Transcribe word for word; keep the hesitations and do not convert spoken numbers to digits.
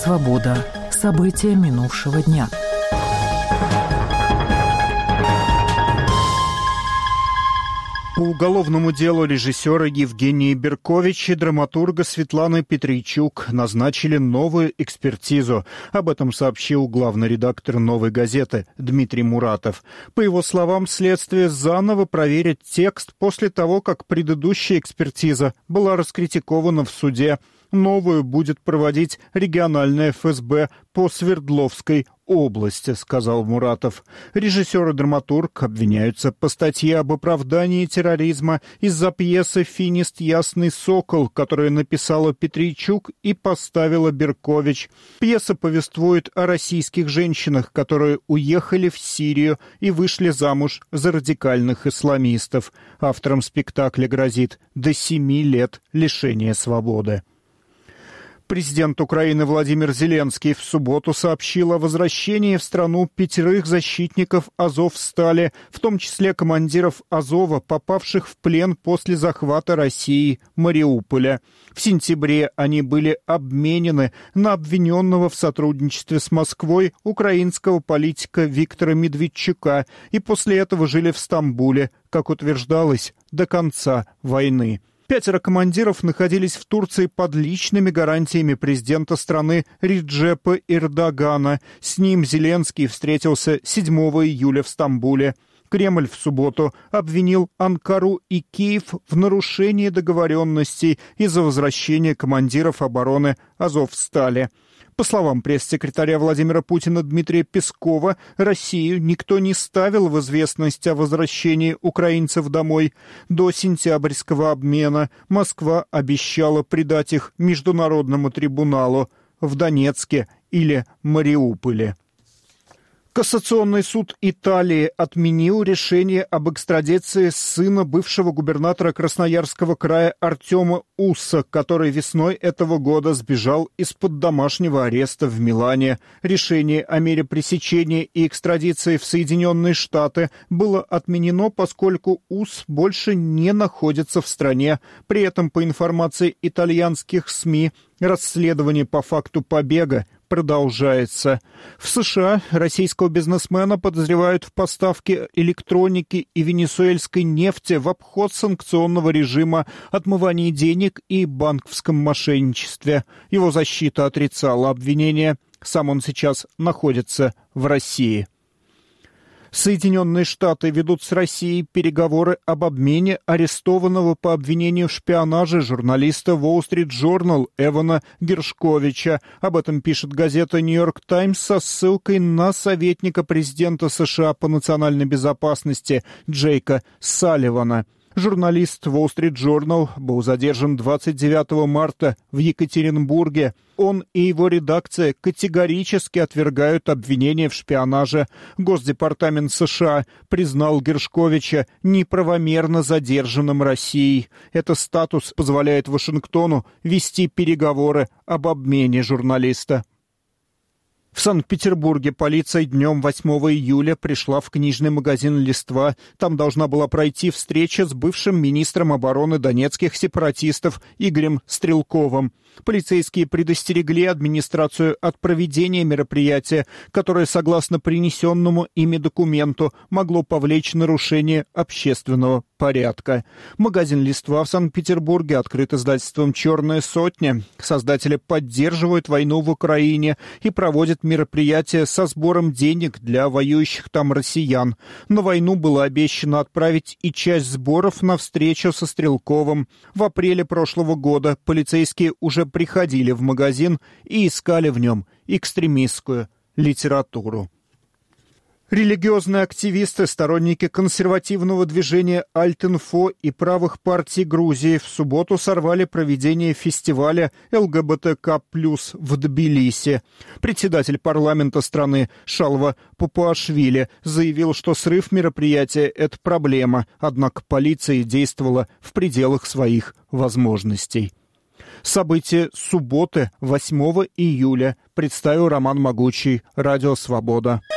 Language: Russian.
Свобода. События минувшего дня. По уголовному делу режиссера Евгения Беркович и драматурга Светланы Петрийчук назначили новую экспертизу. Об этом сообщил главный редактор «Новой газеты» Дмитрий Муратов. По его словам, следствие заново проверит текст после того, как предыдущая экспертиза была раскритикована в суде. Новую будет проводить региональное эф эс бэ по Свердловской области, сказал Муратов. Режиссер и драматург обвиняются по статье об оправдании терроризма из-за пьесы «Финист. Ясный сокол», которую написала Петрийчук и поставила Беркович. Пьеса повествует о российских женщинах, которые уехали в Сирию и вышли замуж за радикальных исламистов. Авторам спектакля грозит до семи лет лишения свободы. Президент Украины Владимир Зеленский в субботу сообщил о возвращении в страну пятерых защитников Азовстали, в том числе командиров Азова, попавших в плен после захвата России Мариуполя. В сентябре они были обменены на обвиненного в сотрудничестве с Москвой украинского политика Виктора Медведчука и после этого жили в Стамбуле, как утверждалось, до конца войны. Пятеро командиров находились в Турции под личными гарантиями президента страны Реджепа Эрдогана. С ним Зеленский встретился седьмого июля в Стамбуле. Кремль в субботу обвинил Анкару и Киев в нарушении договоренностей из-за возвращения командиров обороны Азовстали. По словам пресс-секретаря Владимира Путина Дмитрия Пескова, Россию никто не ставил в известность о возвращении украинцев домой. До сентябрьского обмена Москва обещала предать их Международному трибуналу в Донецке или Мариуполе. Кассационный суд Италии отменил решение об экстрадиции сына бывшего губернатора Красноярского края Артема Усса, который весной этого года сбежал из-под домашнего ареста в Милане. Решение о мере пресечения и экстрадиции в Соединенные Штаты было отменено, поскольку Усс больше не находится в стране. При этом, по информации итальянских СМИ, расследование по факту побега продолжается. В США российского бизнесмена подозревают в поставке электроники и венесуэльской нефти в обход санкционного режима, отмывании денег и банковском мошенничестве. Его защита отрицала обвинения. Сам он сейчас находится в России. Соединенные Штаты ведут с Россией переговоры об обмене арестованного по обвинению в шпионаже журналиста Wall Street Journal Эвана Гершковича. Об этом пишет газета «Нью-Йорк Таймс» со ссылкой на советника президента США по национальной безопасности Джейка Салливана. Журналист Wall Street Journal был задержан двадцать девятого марта в Екатеринбурге. Он и его редакция категорически отвергают обвинения в шпионаже. Госдепартамент США признал Гершковича неправомерно задержанным Россией. Этот статус позволяет Вашингтону вести переговоры об обмене журналиста. В Санкт-Петербурге полиция днем восьмого июля пришла в книжный магазин «Листва». Там должна была пройти встреча с бывшим министром обороны донецких сепаратистов Игорем Стрелковым. Полицейские предостерегли администрацию от проведения мероприятия, которое, согласно принесенному ими документу, могло повлечь нарушение общественного порядка. Магазин «Листва» в Санкт-Петербурге открыт издательством «Черная сотня». Создатели поддерживают войну в Украине и проводят мероприятия со сбором денег для воюющих там россиян. На войну было обещано отправить и часть сборов на встречу со Стрелковым. В апреле прошлого года полицейские уже приходили в магазин и искали в нем экстремистскую литературу. Религиозные активисты, сторонники консервативного движения Альт-Инфо и правых партий Грузии в субботу сорвали проведение фестиваля эл гэ бэ тэ ка плюс в Тбилиси. Председатель парламента страны Шалва Папуашвили заявил, что срыв мероприятия – это проблема, однако полиция действовала в пределах своих возможностей. События субботы, восьмого июля, представил Роман Могучий, Радио Свобода.